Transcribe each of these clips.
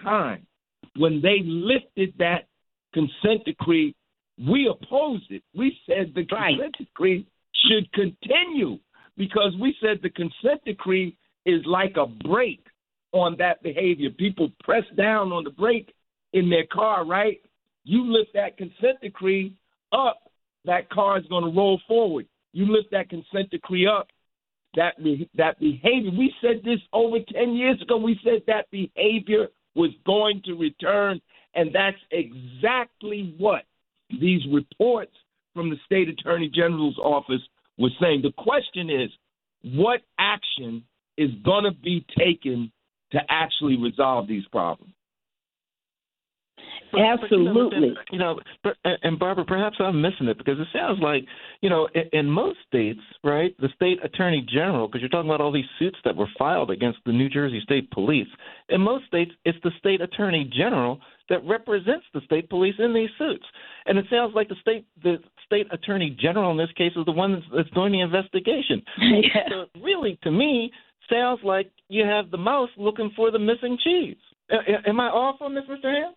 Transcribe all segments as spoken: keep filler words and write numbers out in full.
time when they lifted that consent decree, we opposed it. We said the right. consent decree should continue because we said the consent decree is like a brake on that behavior. People press down on the brake in their car, right? You lift that consent decree up, that car is going to roll forward. You lift that consent decree up, that that behavior. We said this over ten years ago. We said that behavior was going to return, and that's exactly what these reports from the state attorney general's office were saying. The question is, what action is going to be taken to actually resolve these problems? But, Absolutely. But, you know, but, you know, and Barbara, perhaps I'm missing it because it sounds like, you know, in, in most states, right, the state attorney general, because you're talking about all these suits that were filed against the New Jersey State Police. In most states, it's the state attorney general that represents the state police in these suits. And it sounds like the state the state attorney general in this case is the one that's, that's doing the investigation. Yeah. So really, to me, sounds like you have the mouse looking for the missing cheese. A- am I off on this, Mister Ham?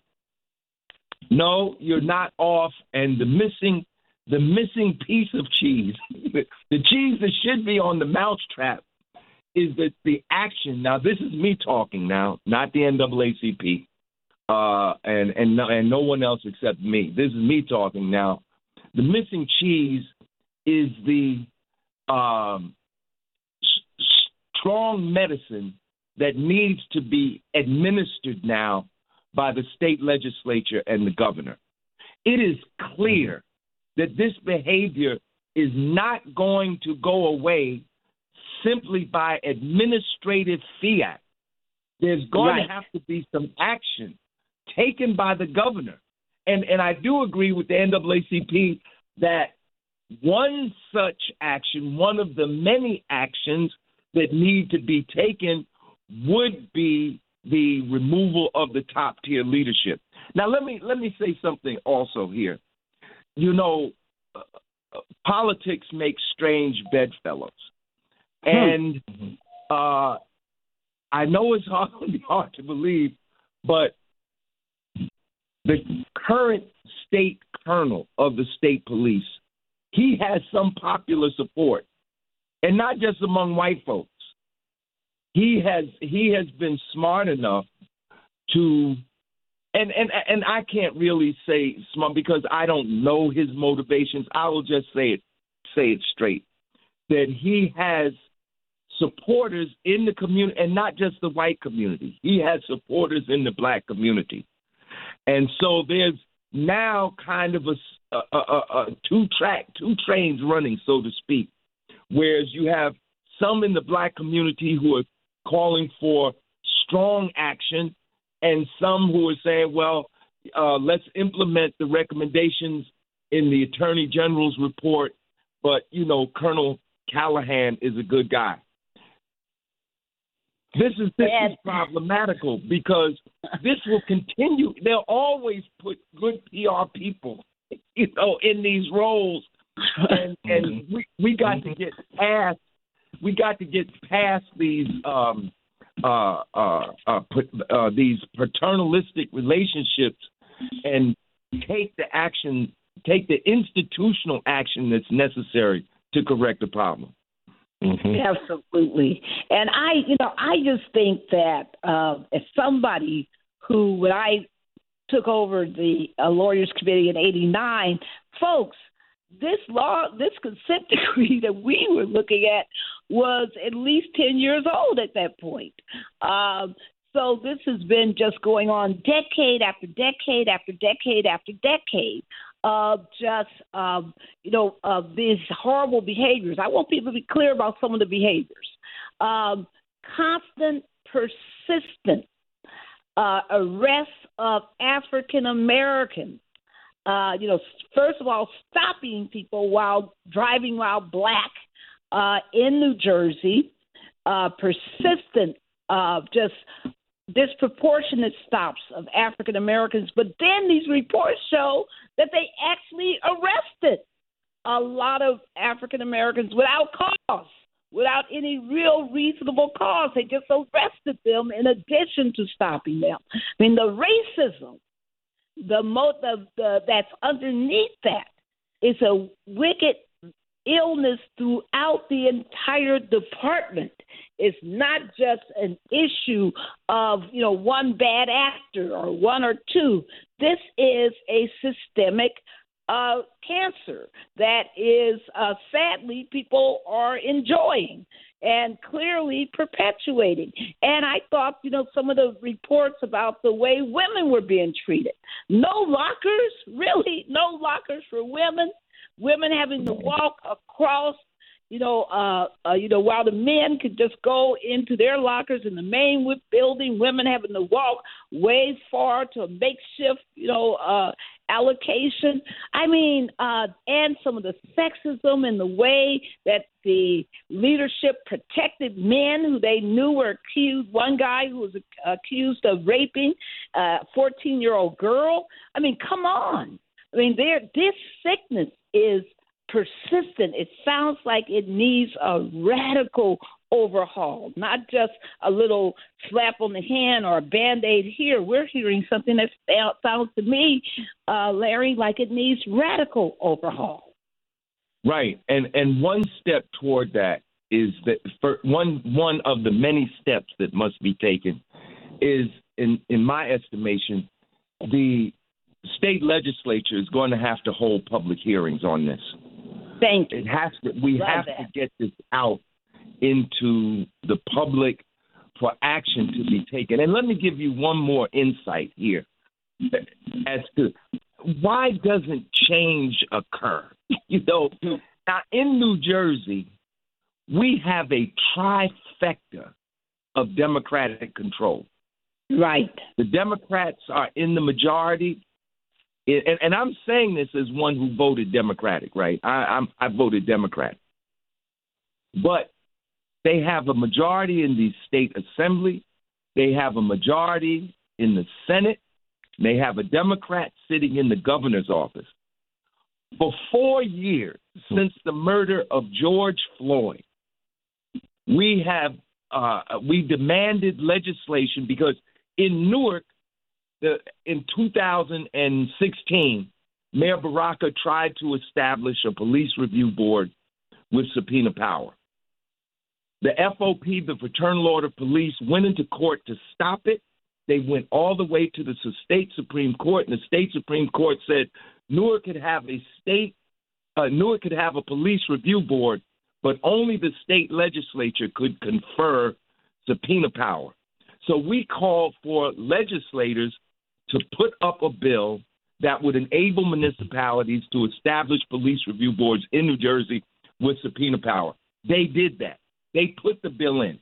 No, you're not off. And the missing, the missing piece of cheese, the cheese that should be on the mousetrap, is that the action. Now, this is me talking now, not the N double A C P, uh, and and no, and no one else except me. This is me talking now. The missing cheese is the um, s- strong medicine that needs to be administered now by the state legislature and the governor. It is clear that this behavior is not going to go away simply by administrative fiat. There's going Right. to have to be some action taken by the governor. And and I do agree with the N double A C P that one such action, one of the many actions that need to be taken would be the removal of the top tier leadership. Now, let me let me say something also here. You know, uh, uh, politics make strange bedfellows, and uh, I know it's hard, hard to believe, but the current state colonel of the state police, he has some popular support, and not just among white folks. He has he has been smart enough to, and, and and I can't really say smart because I don't know his motivations. I will just say it say it straight, that he has supporters in the community, and not just the white community. He has supporters in the black community, and so there's now kind of a, a, a, a two track, two trains running, so to speak. Whereas you have some in the black community who are calling for strong action, and some who are saying, well, uh, let's implement the recommendations in the Attorney General's report, but, you know, Colonel Callahan is a good guy. This is this is problematical because this will continue. They'll always put good P R people, you know, in these roles, and, and we, we got to get past We got to get past these um, uh, uh, uh, put, uh, these paternalistic relationships and take the action, take the institutional action that's necessary to correct the problem. Mm-hmm. Absolutely. And I, you know, I just think that uh, as somebody who, when I took over the uh, Lawyers Committee in eighty-nine, folks, this law, this consent decree that we were looking at was at least ten years old at that point. Um, so this has been just going on decade after decade after decade after decade of just, um, you know, of these horrible behaviors. I want people to be clear about some of the behaviors. Um, constant, persistent uh, arrests of African Americans. Uh, you know, first of all, stopping people while driving while black uh, in New Jersey, uh, persistent, uh, just disproportionate stops of African Americans. But then these reports show that they actually arrested a lot of African Americans without cause without any real reasonable cause. They just arrested them in addition to stopping them. I mean, the racism, the, mo- the, the that's underneath that is a wicked illness throughout the entire department. It's not just an issue of, you know, one bad actor or one or two. This is a systemic uh, cancer that is, uh, sadly, people are enjoying and clearly perpetuating. And I thought, you know, some of the reports about the way women were being treated. No lockers, really, no lockers for women. Women having to walk across, you know, uh, uh, you know, while the men could just go into their lockers in the main building, women having to walk way far to a makeshift, you know, uh, allocation. I mean, uh, and some of the sexism and the way that the leadership protected men who they knew were accused. One guy who was accused of raping a fourteen-year-old girl. I mean, come on. I mean, there. This sickness is persistent. It sounds like it needs a radical overhaul, not just a little slap on the hand or a Band-Aid here. We're hearing something that sounds to me, uh, Larry, like it needs radical overhaul. Right, and and one step toward that is that for one one of the many steps that must be taken is, in in my estimation, the state legislature is going to have to hold public hearings on this. Thank you. It has to. We Love have that. to get this out into the public for action to be taken. And let me give you one more insight here as to why doesn't change occur. You know, now in New Jersey, we have a trifecta of Democratic control. Right. The Democrats are in the majority. And, and I'm saying this as one who voted Democratic, right? I, I'm, I voted Democrat. But they have a majority in the state assembly. They have a majority in the Senate. They have a Democrat sitting in the governor's office. For four years since the murder of George Floyd, we have uh, we demanded legislation because in Newark, the, in two thousand sixteen, Mayor Baraka tried to establish a police review board with subpoena power. The F O P, the Fraternal Order of Police, went into court to stop it. They went all the way to the state Supreme Court, and the state Supreme Court said Newark could have a state, uh, Newark could have a police review board, but only the state legislature could confer subpoena power. So we called for legislators to put up a bill that would enable municipalities to establish police review boards in New Jersey with subpoena power. They did that. They put the bill in.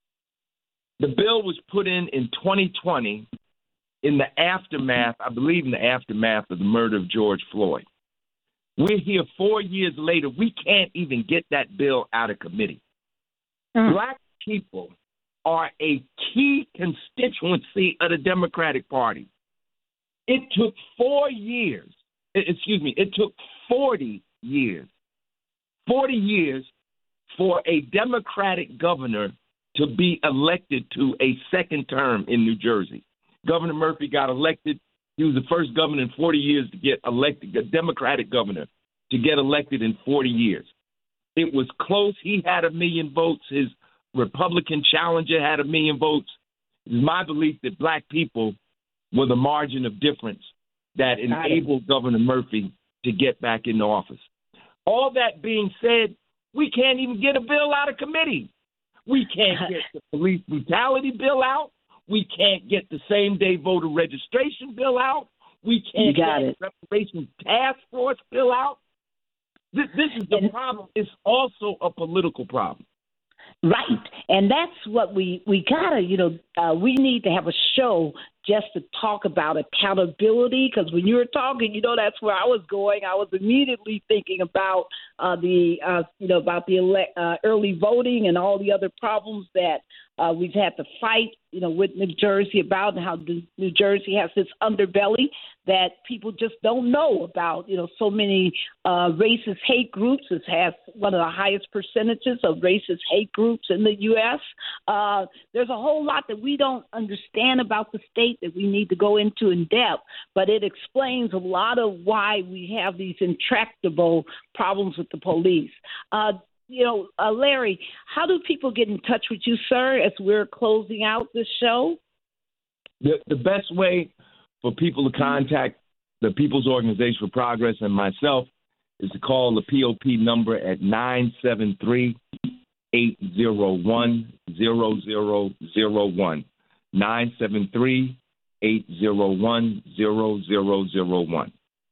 The bill was put in in twenty twenty in the aftermath, I believe in the aftermath of the murder of George Floyd. We're here four years later. We can't even get that bill out of committee. Mm. Black people are a key constituency of the Democratic Party. It took four years, excuse me, it took forty years, forty years for a Democratic governor to be elected to a second term in New Jersey. Governor Murphy got elected. He was the first governor in forty years to get elected, a Democratic governor to get elected in forty years. It was close. He had a million votes. His Republican challenger had a million votes. It is my belief that black people were the margin of difference that enabled Governor Murphy to get back into office. All that being said, we can't even get a bill out of committee. We can't get the police brutality bill out. We can't get the same-day voter registration bill out. We can't get it. the reparations task force bill out. This, this is the problem. It's also a political problem. Right. And that's what we, we got to, you know, uh, we need to have a show just to talk about accountability, because when you were talking, you know, that's where I was going. I was immediately thinking about uh, the, uh, you know, about the ele- uh, early voting and all the other problems that uh, we've had to fight, you know, with New Jersey about, and how New Jersey has this underbelly that people just don't know about. You know, so many uh, racist hate groups. It has one of the highest percentages of racist hate groups in the U S Uh, there's a whole lot that we don't understand about the state that we need to go into in depth, but it explains a lot of why we have these intractable problems with the police. Uh, you know, uh, Larry, how do people get in touch with you, sir, as we're closing out this show? The, the best way for people to contact the People's Organization for Progress and myself is to call the P O P number at nine seven three, eight zero one, zero zero zero one. nine seven three, eight zero one, zero zero zero one.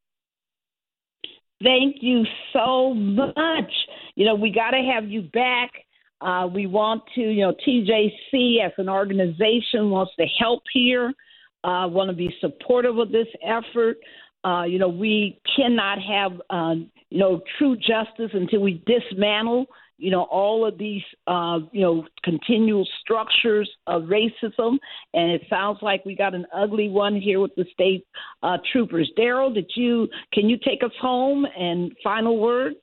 Thank you so much. You know, we got to have you back. Uh, we want to, you know, T J C as an organization wants to help here, uh, want to be supportive of this effort. Uh, you know, we cannot have, uh, you know, true justice until we dismantle, you know, all of these, uh, you know, continual structures of racism. And it sounds like we got an ugly one here with the state uh, troopers. Daryl, did you, can you take us home and final words?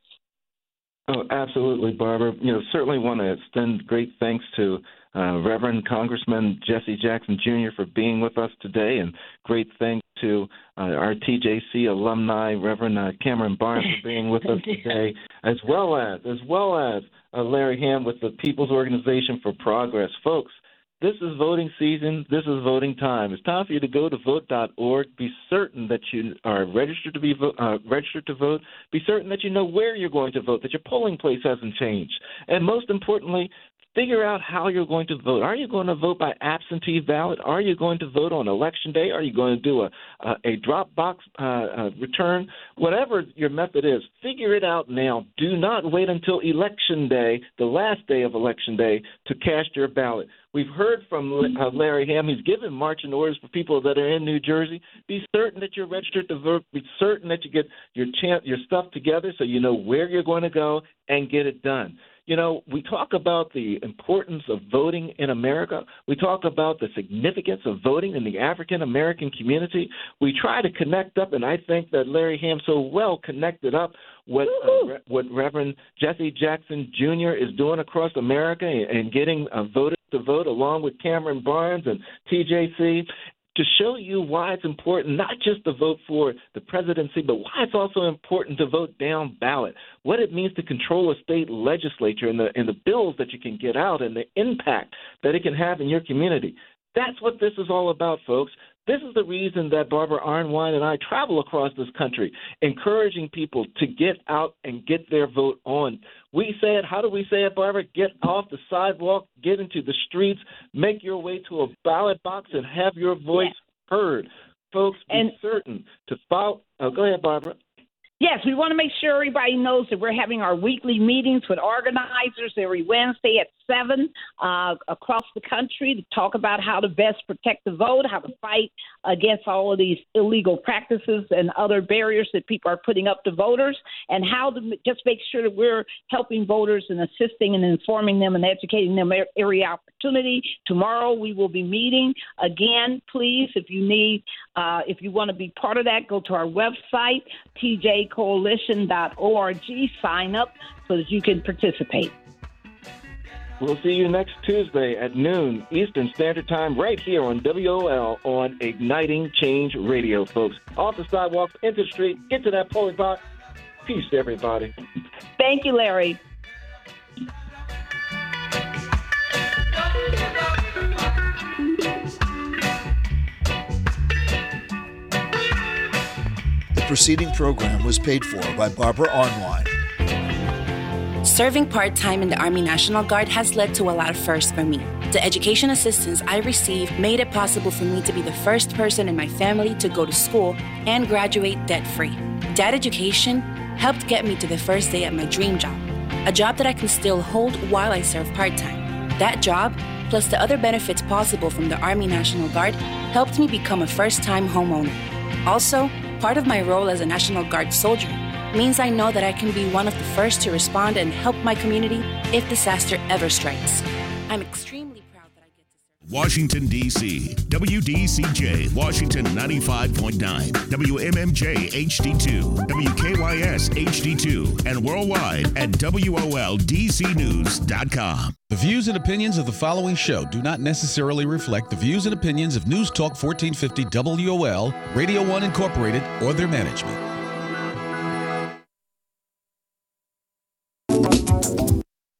Oh, absolutely, Barbara. You know, certainly want to extend great thanks to uh, Reverend Congressman Jesse Jackson Junior for being with us today, and great thanks to uh, our T J C alumni, Reverend uh, Cameron Barnes, for being with us today, as well as as well as uh, Larry Ham with the People's Organization for Progress. Folks, this is voting season. This is voting time. It's time for you to go to vote dot org. Be certain that you are registered to be vo- uh, registered to vote. Be certain that you know where you're going to vote, that your polling place hasn't changed. And most importantly, figure out how you're going to vote. Are you going to vote by absentee ballot? Are you going to vote on Election Day? Are you going to do a, a, a drop box uh, uh, return? Whatever your method is, figure it out now. Do not wait until Election Day, the last day of Election Day, to cast your ballot. We've heard from uh, Larry Ham. He's given marching orders for people that are in New Jersey. Be certain that you're registered to vote. Be certain that you get your chance, your stuff together so you know where you're going to go and get it done. You know, we talk about the importance of voting in America. We talk about the significance of voting in the African-American community. We try to connect up, and I think that Larry Ham so well connected up what uh, Re- what Reverend Jesse Jackson Junior is doing across America and, and getting uh, voters to vote along with Cameron Barnes and T J C, to show you why it's important not just to vote for the presidency, but why it's also important to vote down ballot, what it means to control a state legislature and the, and the bills that you can get out and the impact that it can have in your community. That's what this is all about, folks. This is the reason that Barbara Arnwine and I travel across this country, encouraging people to get out and get their vote on. We say it, how do we say it, Barbara? Get off the sidewalk, get into the streets, make your way to a ballot box and have your voice yeah. heard. Folks, be and, certain to follow. Oh, go ahead, Barbara. Yes, we want to make sure everybody knows that we're having our weekly meetings with organizers every Wednesday at seven uh, across the country to talk about how to best protect the vote, how to fight against all of these illegal practices and other barriers that people are putting up to voters, and how to just make sure that we're helping voters and assisting and informing them and educating them every opportunity. Tomorrow we will be meeting again. Please, if you need, uh, if you want to be part of that, go to our website, T J coalition dot org. Sign up so that you can participate. We'll see you next Tuesday at noon Eastern Standard Time right here on W O L on Igniting Change Radio, folks. Off the sidewalks, into the street, get to that polling box. Peace to everybody. Thank you, Larry. The preceding program was paid for by Barbara Arnwine. Serving part-time in the Army National Guard has led to a lot of firsts for me. The education assistance I received made it possible for me to be the first person in my family to go to school and graduate debt-free. That education helped get me to the first day at my dream job, a job that I can still hold while I serve part-time. That job, plus the other benefits possible from the Army National Guard, helped me become a first-time homeowner. Also, part of my role as a National Guard soldier means I know that I can be one of the first to respond and help my community if disaster ever strikes. I'm extremely proud that Washington, D C W D C J, Washington ninety-five point nine, W M M J H D two, W K Y S H D two, and worldwide at W O L D C news dot com. The views and opinions of the following show do not necessarily reflect the views and opinions of News Talk fourteen fifty W O L, Radio one Incorporated, or their management.